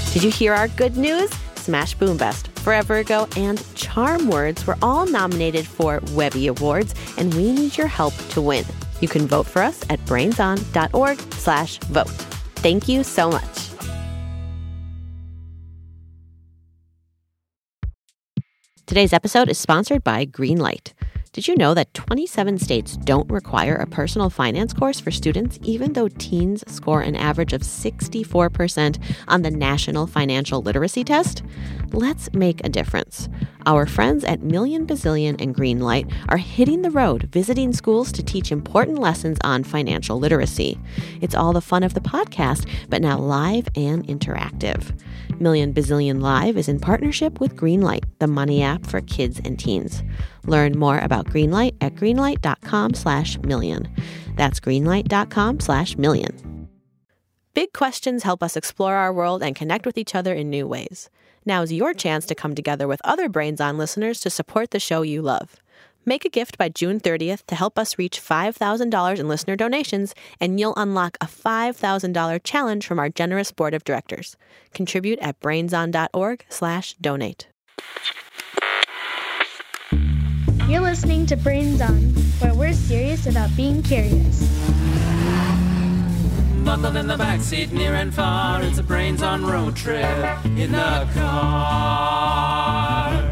Did you hear our good news? Smash Boom Best, Forever Ago, and Charm Words were all nominated for Webby Awards, and we need your help to win. You can vote for us at brainson.org/vote. Thank you so much. Today's episode is sponsored by Greenlight. Did you know that 27 states don't require a personal finance course for students, even though teens score an average of 64% on the National Financial Literacy Test? Let's make a difference. Our friends at Million Bazillion and Greenlight are hitting the road, visiting schools to teach important lessons on financial literacy. It's all the fun of the podcast, but now live and interactive. Million Bazillion Live is in partnership with Greenlight, the money app for kids and teens. Learn more about Greenlight at greenlight.com/million. That's greenlight.com/million. Big questions help us explore our world and connect with each other in new ways. Now is your chance to come together with other Brains On listeners to support the show you love. Make a gift by June 30th to help us reach $5,000 in listener donations, and you'll unlock a $5,000 challenge from our generous board of directors. Contribute at brainson.org/donate. You're listening to Brains On, where we're serious about being curious. Buckled in the backseat near and far, it's a Brains On road trip in the car.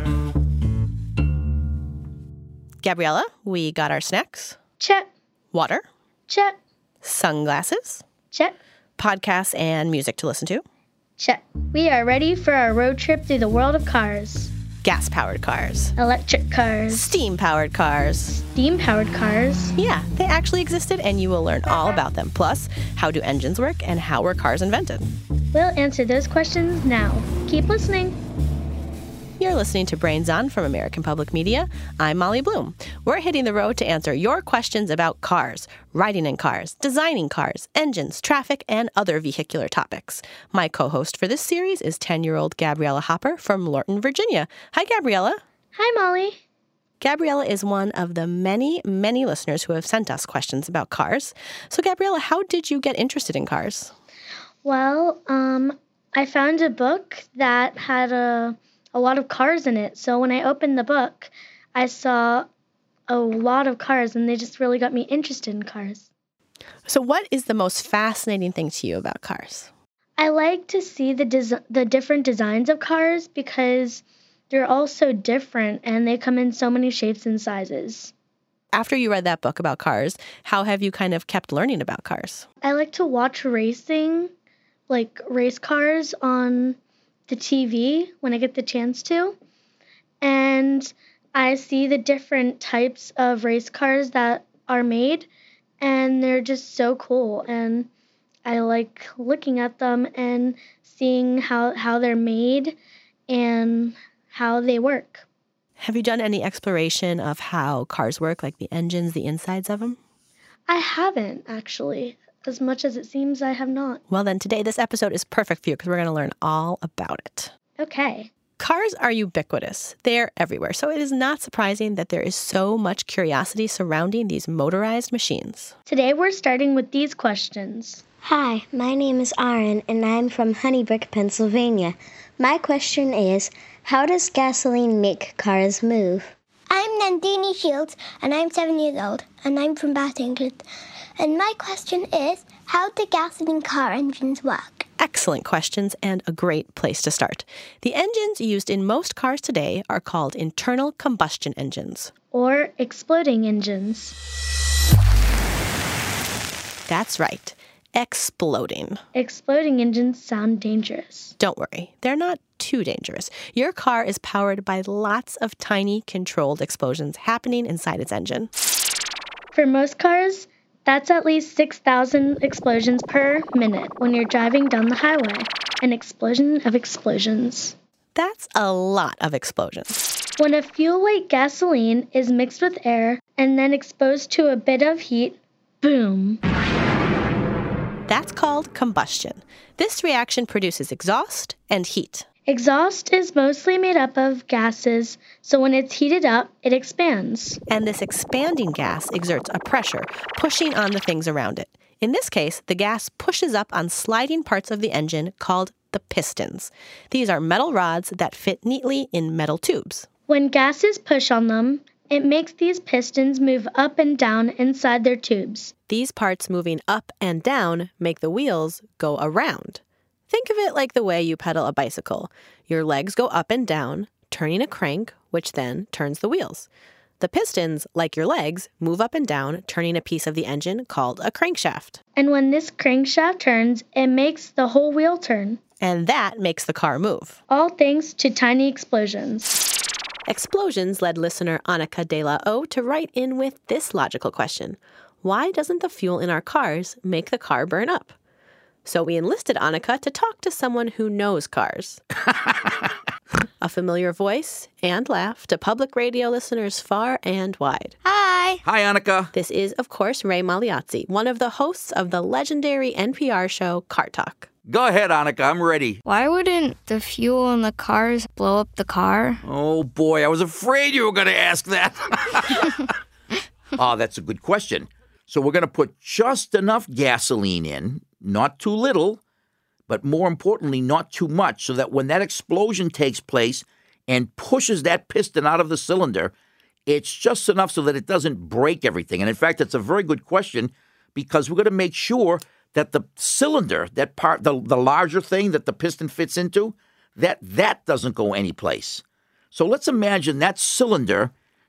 Gabriella, we got our snacks. Check. Water. Check. Sunglasses. Check. Podcasts and music to listen to. Check. We are ready for our road trip through the world of cars. Gas-powered cars. Electric cars. Steam-powered cars. Steam-powered cars. Yeah, they actually existed, and you will learn all about them. Plus, how do engines work and how were cars invented? We'll answer those questions now. Keep listening. You're listening to Brains On from American Public Media. I'm Molly Bloom. We're hitting the road to answer your questions about cars, riding in cars, designing cars, engines, traffic, and other vehicular topics. My co-host for this series is 10-year-old Gabriella Hopper from Lorton, Virginia. Hi, Gabriella. Hi, Molly. Gabriella is one of the many, many listeners who have sent us questions about cars. So, Gabriella, how did you get interested in cars? Well, I found a book that had a lot of cars in it. So when I opened the book, I saw a lot of cars, and they just really got me interested in cars. So what is the most fascinating thing to you about cars? I like to see the different designs of cars because they're all so different, and they come in so many shapes and sizes. After you read that book about cars, how have you kind of kept learning about cars? I like to watch racing, like race cars on the TV when I get the chance to, and I see the different types of race cars that are made, and they're just so cool, and I like looking at them and seeing how they're made and how they work. Have you done any exploration of how cars work, like the engines, the insides of them? I haven't, actually. As much as it seems, I have not. Well, then today this episode is perfect for you because we're going to learn all about it. Okay. Cars are ubiquitous. They're everywhere. So it is not surprising that there is so much curiosity surrounding these motorized machines. Today we're starting with these questions. Hi, my name is Aaron, and I'm from Honeybrook, Pennsylvania. My question is, how does gasoline make cars move? I'm Nandini Shields, and I'm 7 years old, and I'm from Bath, England. And my question is, how do gasoline car engines work? Excellent questions and a great place to start. The engines used in most cars today are called internal combustion engines. Or exploding engines. That's right. Exploding. Exploding engines sound dangerous. Don't worry, they're not too dangerous. Your car is powered by lots of tiny controlled explosions happening inside its engine. For most cars, that's at least 6,000 explosions per minute when you're driving down the highway. An explosion of explosions. That's a lot of explosions. When a fuel like gasoline is mixed with air and then exposed to a bit of heat, boom. That's called combustion. This reaction produces exhaust and heat. Exhaust is mostly made up of gases, so when it's heated up, it expands. And this expanding gas exerts a pressure, pushing on the things around it. In this case, the gas pushes up on sliding parts of the engine called the pistons. These are metal rods that fit neatly in metal tubes. When gases push on them, it makes these pistons move up and down inside their tubes. These parts moving up and down make the wheels go around. Think of it like the way you pedal a bicycle. Your legs go up and down, turning a crank, which then turns the wheels. The pistons, like your legs, move up and down, turning a piece of the engine called a crankshaft. And when this crankshaft turns, it makes the whole wheel turn. And that makes the car move. All thanks to tiny explosions. Explosions led listener Annika De La O to write in with this logical question. Why doesn't the fuel in our cars make the car burn up? So we enlisted Annika to talk to someone who knows cars. A familiar voice and laugh to public radio listeners far and wide. Hi. Hi, Annika. This is, of course, Ray Magliazzi, one of the hosts of the legendary NPR show Car Talk. Go ahead, Annika. I'm ready. Why wouldn't the fuel in the cars blow up the car? Oh, boy. I was afraid you were going to ask that. That's a good question. So we're going to put just enough gasoline in, not too little, but more importantly, not too much, so that when that explosion takes place and pushes that piston out of the cylinder, it's just enough so that it doesn't break everything. And in fact, it's a very good question because we're going to make sure that the cylinder, that part, the larger thing that the piston fits into, that doesn't go anyplace. So let's imagine that cylinder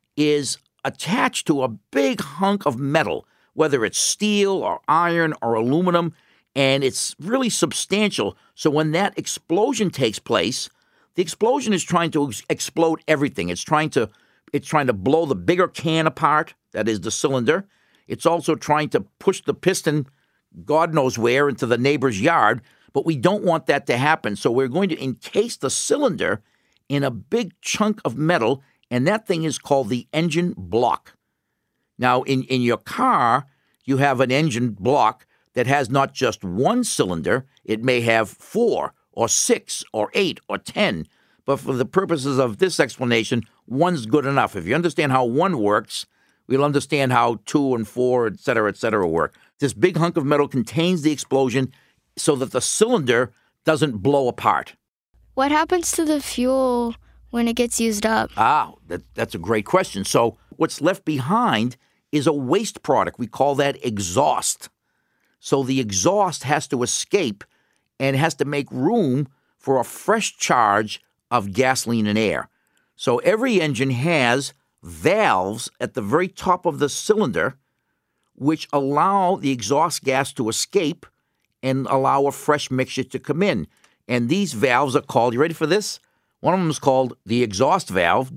is attached to a big hunk of metal, whether it's steel or iron or aluminum, and it's really substantial. So when that explosion takes place, the explosion is trying to explode everything. It's trying to blow the bigger can apart, that is the cylinder. It's also trying to push the piston God knows where into the neighbor's yard, but we don't want that to happen. So we're going to encase the cylinder in a big chunk of metal, and that thing is called the engine block. Now, in your car, you have an engine block that has not just one cylinder. It may have 4 or 6 or 8 or 10. But for the purposes of this explanation, one's good enough. If you understand how one works, we'll understand how 2 and 4, et cetera, work. This big hunk of metal contains the explosion so that the cylinder doesn't blow apart. What happens to the fuel when it gets used up? That's a great question. So what's left behind is a waste product. We call that exhaust. So the exhaust has to escape and has to make room for a fresh charge of gasoline and air. So every engine has valves at the very top of the cylinder which allow the exhaust gas to escape and allow a fresh mixture to come in. And these valves are called, you ready for this? One of them is called the exhaust valve,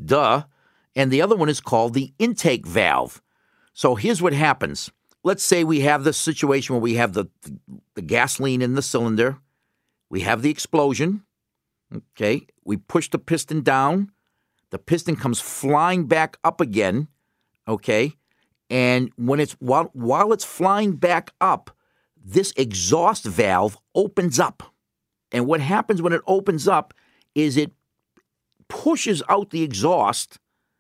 and the other one is called the intake valve. So here's what happens. Let's say we have this situation where we have the gasoline in the cylinder. We have the explosion. Okay, we push the piston down. The piston comes flying back up again. Okay, and when it's while it's flying back up, this exhaust valve opens up. And what happens when it opens up is it pushes out the exhaust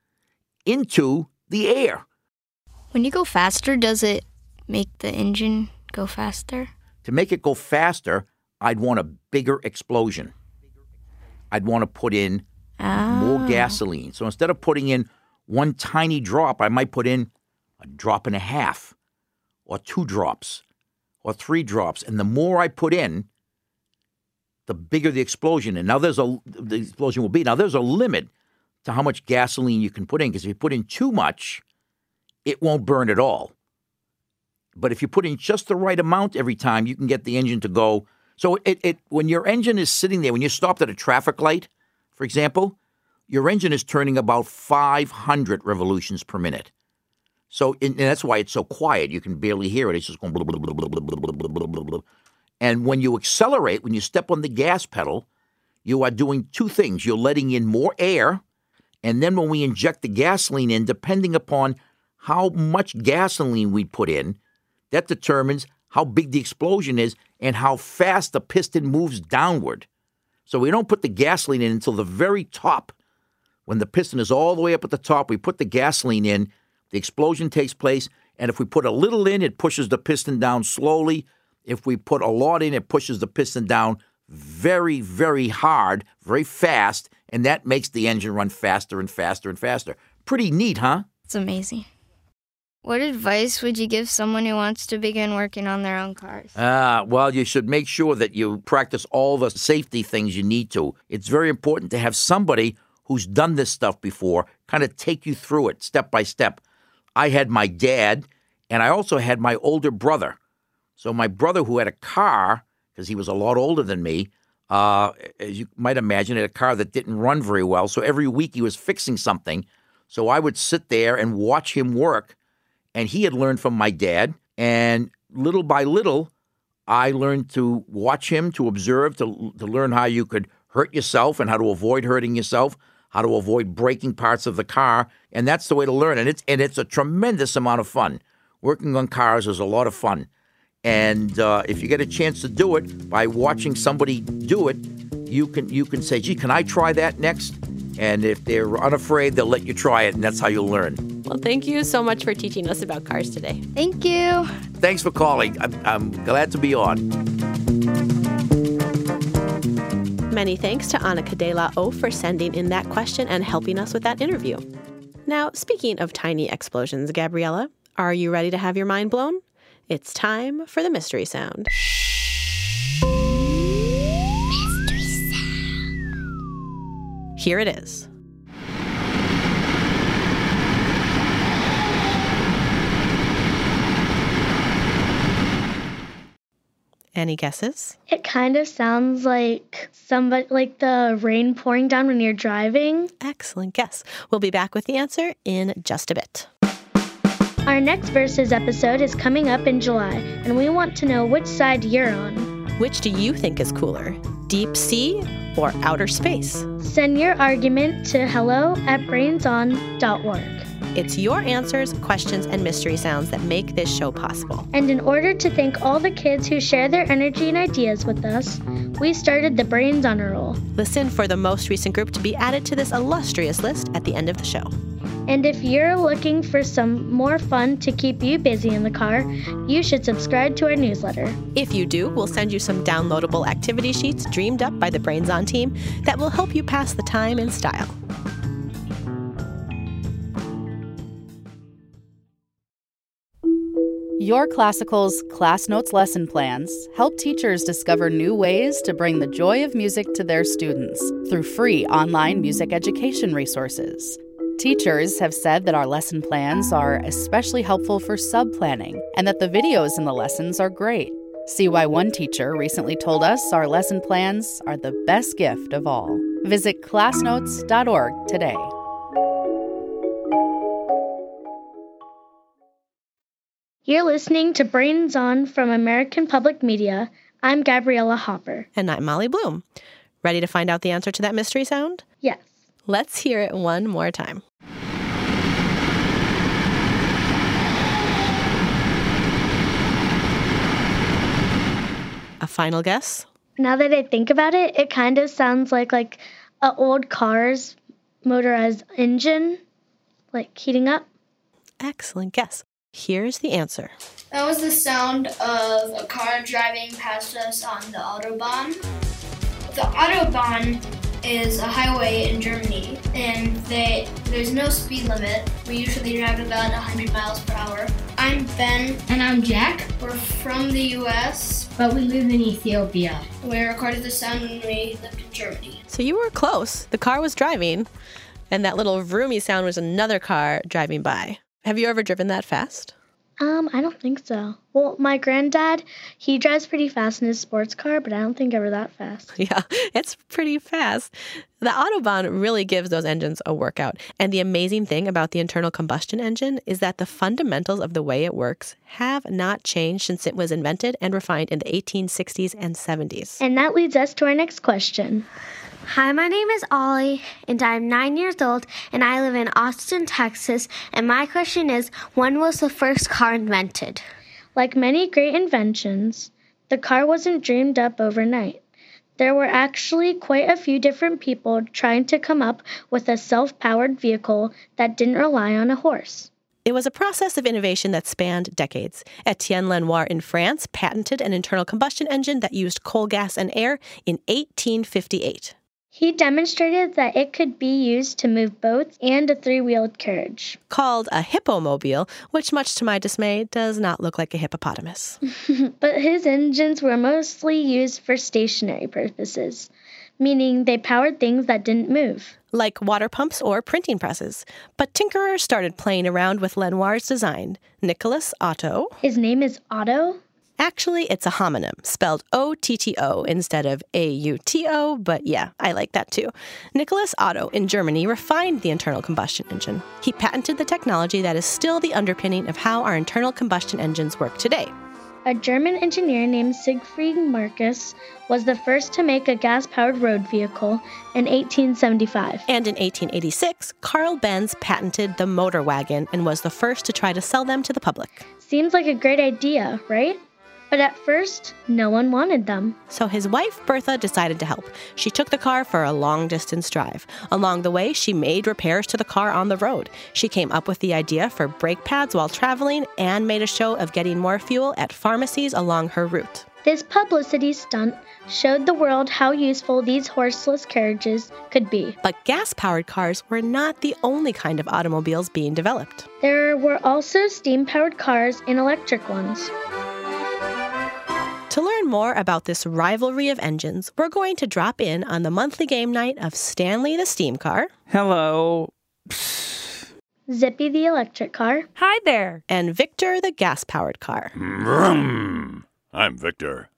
into the air. When you go faster, does it make the engine go faster? To make it go faster, I'd want a bigger explosion. I'd want to put in more gasoline. So instead of putting in one tiny drop, I might put in a drop and a half, or 2 drops, or 3 drops. And the more I put in, the bigger the explosion. And now the explosion will be. Now there's a limit to how much gasoline you can put in, because if you put in too much, it won't burn at all. But if you put in just the right amount every time, you can get the engine to go. So when your engine is sitting there, when you're stopped at a traffic light, for example, your engine is turning about 500 revolutions per minute. So and that's why it's so quiet. You can barely hear it. It's just going blah, blah, blah, blah, blah, blah, blah, blah, blah, blah. And when you accelerate, when you step on the gas pedal, you are doing 2 things. You're letting in more air, and then when we inject the gasoline in, depending upon how much gasoline we put in, that determines how big the explosion is and how fast the piston moves downward. So we don't put the gasoline in until the very top. When the piston is all the way up at the top, we put the gasoline in, the explosion takes place, and if we put a little in, it pushes the piston down slowly. If we put a lot in, it pushes the piston down very, very hard, very fast, and that makes the engine run faster and faster and faster. Pretty neat, huh? It's amazing. What advice would you give someone who wants to begin working on their own cars? Well, you should make sure that you practice all the safety things you need to. It's very important to have somebody who's done this stuff before kind of take you through it step by step. I had my dad, and I also had my older brother. So my brother, who had a car, because he was a lot older than me, as you might imagine, had a car that didn't run very well. So every week he was fixing something. So I would sit there and watch him work. And he had learned from my dad, and little by little, I learned to watch him, to observe, to learn how you could hurt yourself and how to avoid hurting yourself, how to avoid breaking parts of the car, and that's the way to learn. And it's a tremendous amount of fun. Working on cars is a lot of fun, and if you get a chance to do it by watching somebody do it, you can say, "Gee, can I try that next?" And if they're unafraid, they'll let you try it, and that's how you'll learn. Well, thank you so much for teaching us about cars today. Thank you. Thanks for calling. I'm glad to be on. Many thanks to Annika De La O for sending in that question and helping us with that interview. Now, speaking of tiny explosions, Gabriella, are you ready to have your mind blown? It's time for the mystery sound. Mystery sound. Here it is. Any guesses? It kind of sounds like the rain pouring down when you're driving. Excellent guess. We'll be back with the answer in just a bit. Our next Versus episode is coming up in July, and we want to know which side you're on. Which do you think is cooler, deep sea or outer space? Send your argument to hello@brainson.org. It's your answers, questions, and mystery sounds that make this show possible. And in order to thank all the kids who share their energy and ideas with us, we started the Brains Honor Roll. Listen for the most recent group to be added to this illustrious list at the end of the show. And if you're looking for some more fun to keep you busy in the car, you should subscribe to our newsletter. If you do, we'll send you some downloadable activity sheets dreamed up by the Brains On team that will help you pass the time in style. Your Classical's Class Notes lesson plans help teachers discover new ways to bring the joy of music to their students through free online music education resources. Teachers have said that our lesson plans are especially helpful for sub-planning and that the videos in the lessons are great. See why one teacher recently told us our lesson plans are the best gift of all. Visit classnotes.org today. You're listening to Brains On from American Public Media. I'm Gabriella Hopper. And I'm Molly Bloom. Ready to find out the answer to that mystery sound? Yes. Let's hear it one more time. A final guess? Now that I think about it, it kind of sounds like a old car's motorized engine, like heating up. Excellent guess. Here's the answer. That was the sound of a car driving past us on the Autobahn. The Autobahn is a highway in Germany, and there's no speed limit. We usually drive about 100 miles per hour. I'm Ben. And I'm Jack. We're from the U.S., but we live in Ethiopia. We recorded the sound when we lived in Germany. So you were close. The car was driving, and that little vroomy sound was another car driving by. Have you ever driven that fast? I don't think so. Well, my granddad, he drives pretty fast in his sports car, but I don't think ever that fast. Yeah, it's pretty fast. The Autobahn really gives those engines a workout. And the amazing thing about the internal combustion engine is that the fundamentals of the way it works have not changed since it was invented and refined in the 1860s and 70s. And that leads us to our next question. Hi, my name is Ollie, and I'm 9 years old, and I live in Austin, Texas, and my question is, when was the first car invented? Like many great inventions, the car wasn't dreamed up overnight. There were actually quite a few different people trying to come up with a self-powered vehicle that didn't rely on a horse. It was a process of innovation that spanned decades. Etienne Lenoir in France patented an internal combustion engine that used coal gas and air in 1858. He demonstrated that it could be used to move boats and a three-wheeled carriage. Called a hippomobile, which much to my dismay does not look like a hippopotamus. But his engines were mostly used for stationary purposes, meaning they powered things that didn't move. Like water pumps or printing presses. But tinkerers started playing around with Lenoir's design. Nicolas Otto. His name is Otto? Actually, it's a homonym, spelled O-T-T-O instead of A-U-T-O, but yeah, I like that too. Nicolas Otto in Germany refined the internal combustion engine. He patented the technology that is still the underpinning of how our internal combustion engines work today. A German engineer named Siegfried Marcus was the first to make a gas-powered road vehicle in 1875. And in 1886, Carl Benz patented the motor wagon and was the first to try to sell them to the public. Seems like a great idea, right? But at first, no one wanted them. So his wife, Bertha, decided to help. She took the car for a long-distance drive. Along the way, she made repairs to the car on the road. She came up with the idea for brake pads while traveling and made a show of getting more fuel at pharmacies along her route. This publicity stunt showed the world how useful these horseless carriages could be. But gas-powered cars were not the only kind of automobiles being developed. There were also steam-powered cars and electric ones. To learn more about this rivalry of engines, we're going to drop in on the monthly game night of Stanley the Steam Car. Hello. Zippy the electric car. Hi there. And Victor the gas-powered car. Vroom. I'm Victor.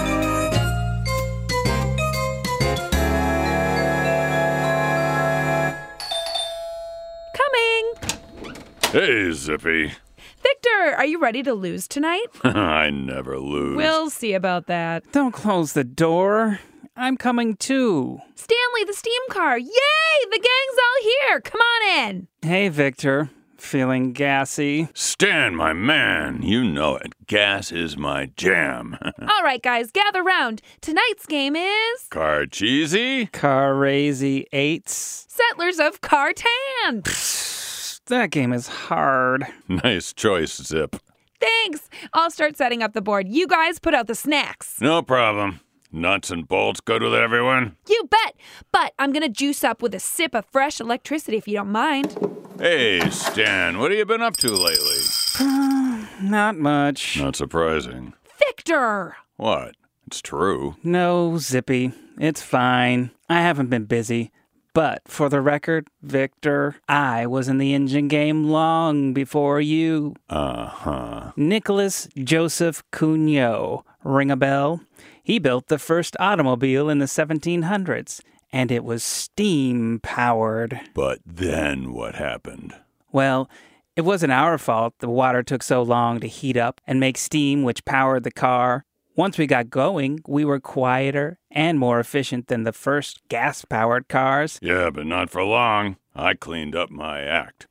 Coming. Hey, Zippy. Victor, are you ready to lose tonight? I never lose. We'll see about that. Don't close the door. I'm coming too. Stanley, the steam car. Yay! The gang's all here. Come on in. Hey, Victor. Feeling gassy? Stan, my man. You know it. Gas is my jam. All right, guys, gather round. Tonight's game is... Car cheesy? Car-razy 8s? Settlers of Cartan. That game is hard. Nice choice, Zip. Thanks. I'll start setting up the board. You guys put out the snacks. No problem. Nuts and bolts good with everyone? You bet. But I'm going to juice up with a sip of fresh electricity if you don't mind. Hey, Stan, what have you been up to lately? Not much. Not surprising. Victor! What? It's true. No, Zippy. It's fine. I haven't been busy. But for the record, Victor, I was in the engine game long before you. Uh-huh. Nicholas Joseph Cugnot. Ring a bell? He built the first automobile in the 1700s, and it was steam-powered. But then what happened? Well, it wasn't our fault the water took so long to heat up and make steam which powered the car. Once we got going, we were quieter and more efficient than the first gas-powered cars. Yeah, but not for long. I cleaned up my act.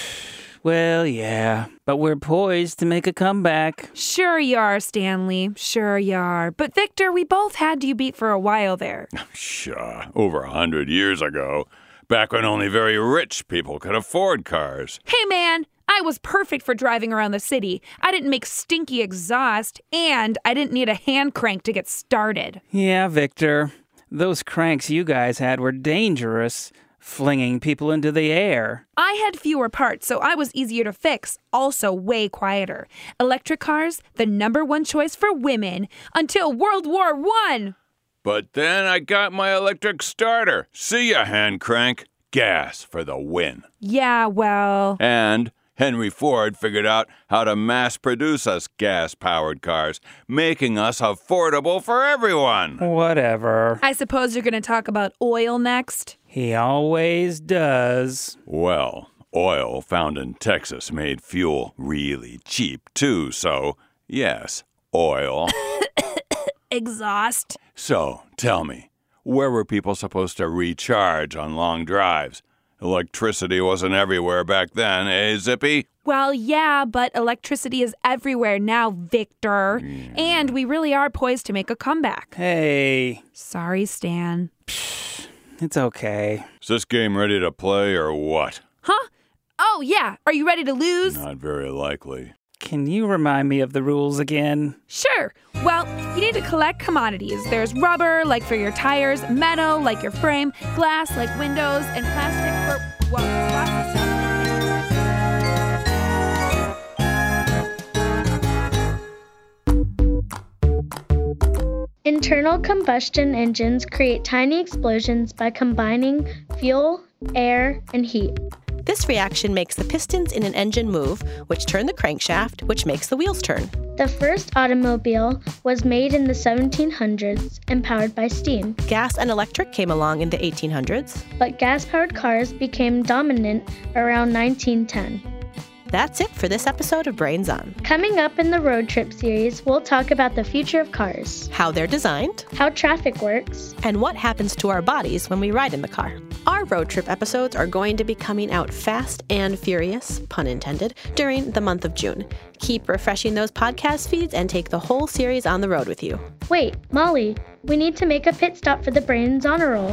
Well, yeah, but we're poised to make a comeback. Sure you are, Stanley. Sure you are. But Victor, we both had you beat for a while there. Sure, over 100 years ago. Back when only very rich people could afford cars. Hey, man, I was perfect for driving around the city. I didn't make stinky exhaust, and I didn't need a hand crank to get started. Yeah, Victor. Those cranks you guys had were dangerous. Flinging people into the air. I had fewer parts, so I was easier to fix, also way quieter. Electric cars, the #1 choice for women, until World War I. But then I got my electric starter. See ya, hand crank. Gas for the win. Yeah, well... And Henry Ford figured out how to mass produce us gas-powered cars, making us affordable for everyone. Whatever. I suppose you're going to talk about oil next? He always does. Well, oil found in Texas made fuel really cheap, too, so, yes, oil. Exhaust. So, tell me, where were people supposed to recharge on long drives? Electricity wasn't everywhere back then, eh, Zippy? Well, yeah, but electricity is everywhere now, Victor. Yeah. And we really are poised to make a comeback. Hey. Sorry, Stan. It's okay. Is this game ready to play or what? Huh? Oh, yeah. Are you ready to lose? Not very likely. Can you remind me of the rules again? Sure. Well, you need to collect commodities. There's rubber, like for your tires, metal, like your frame, glass, like windows, and plastic for, well, lots of stuff. Internal combustion engines create tiny explosions by combining fuel, air, and heat. This reaction makes the pistons in an engine move, which turn the crankshaft, which makes the wheels turn. The first automobile was made in the 1700s and powered by steam. Gas and electric came along in the 1800s. But gas-powered cars became dominant around 1910. That's it for this episode of Brains On. Coming up in the road trip series, we'll talk about the future of cars, how they're designed, how traffic works, and what happens to our bodies when we ride in the car. Our road trip episodes are going to be coming out fast and furious, pun intended, during the month of June. Keep refreshing those podcast feeds and take the whole series on the road with you. Wait, Molly, we need to make a pit stop for the Brains Honor Roll.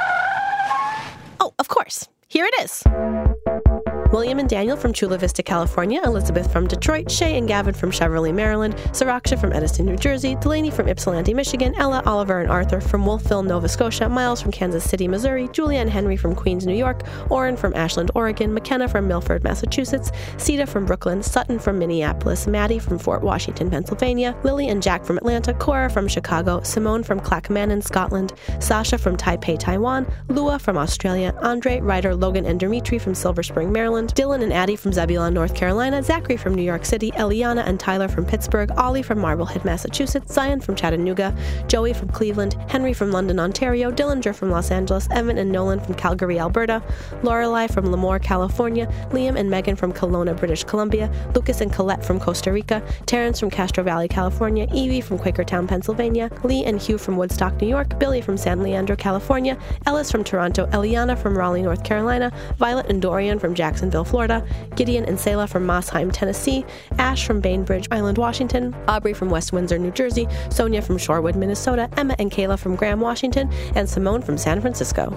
Oh, of course. Here it is. William and Daniel from Chula Vista, California, Elizabeth from Detroit, Shay and Gavin from Cheverly, Maryland, Saraksha from Edison, New Jersey, Delaney from Ypsilanti, Michigan, Ella, Oliver, and Arthur from Wolfville, Nova Scotia, Miles from Kansas City, Missouri, Julia and Henry from Queens, New York, Orrin from Ashland, Oregon, McKenna from Milford, Massachusetts, Sita from Brooklyn, Sutton from Minneapolis, Maddie from Fort Washington, Pennsylvania, Lily and Jack from Atlanta, Cora from Chicago, Simone from Clackmannan, Scotland, Sasha from Taipei, Taiwan, Lua from Australia, Andre, Ryder, Logan, and Dimitri from Silver Spring, Maryland, Dylan and Addie from Zebulon, North Carolina, Zachary from New York City, Eliana and Tyler from Pittsburgh, Ollie from Marblehead, Massachusetts, Zion from Chattanooga, Joey from Cleveland, Henry from London, Ontario, Dillinger from Los Angeles, Evan and Nolan from Calgary, Alberta, Lorelei from Lemoore, California, Liam and Megan from Kelowna, British Columbia, Lucas and Colette from Costa Rica, Terrence from Castro Valley, California, Evie from Quakertown, Pennsylvania, Lee and Hugh from Woodstock, New York, Billy from San Leandro, California, Ellis from Toronto, Eliana from Raleigh, North Carolina, Violet and Dorian from Jacksonville, Florida, Gideon and Selah from Mossheim, Tennessee, Ash from Bainbridge Island, Washington, Aubrey from West Windsor, New Jersey, Sonia from Shorewood, Minnesota, Emma and Kayla from Graham, Washington, and Simone from San Francisco.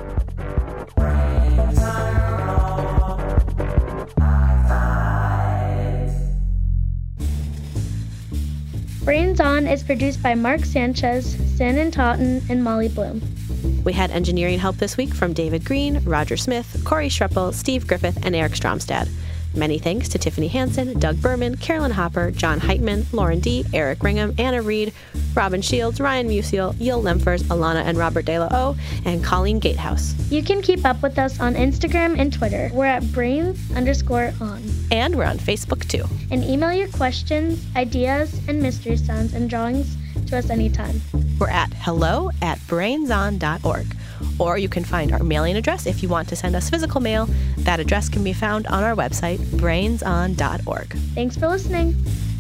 Brains On is produced by Mark Sanchez, Shannon Totten, and Molly Bloom. We had engineering help this week from David Green, Roger Smith, Corey Schreppel, Steve Griffith, and Eric Stromstad. Many thanks to Tiffany Hansen, Doug Berman, Carolyn Hopper, John Heitman, Lauren D., Eric Ringham, Anna Reed, Robin Shields, Ryan Musial, Yil Lemfers, Alana and Robert De La O, and Colleen Gatehouse. You can keep up with us on Instagram and Twitter. We're at brains_on. And we're on Facebook too. And email your questions, ideas, and mystery sounds and drawings to us anytime. We're at hello@brainson.org. Or you can find our mailing address if you want to send us physical mail. That address can be found on our website, brainson.org. Thanks for listening.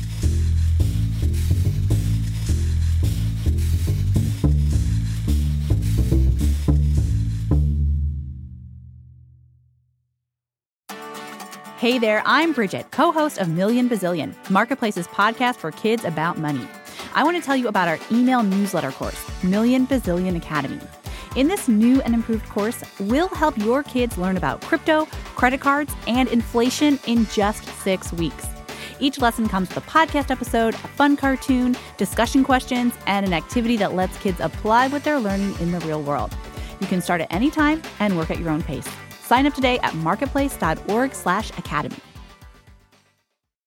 Hey there, I'm Bridget, co-host of Million Bazillion, Marketplace's podcast for kids about money. I want to tell you about our email newsletter course, Million Bazillion Academy. In this new and improved course, we'll help your kids learn about crypto, credit cards, and inflation in just 6 weeks. Each lesson comes with a podcast episode, a fun cartoon, discussion questions, and an activity that lets kids apply what they're learning in the real world. You can start at any time and work at your own pace. Sign up today at marketplace.org/academy.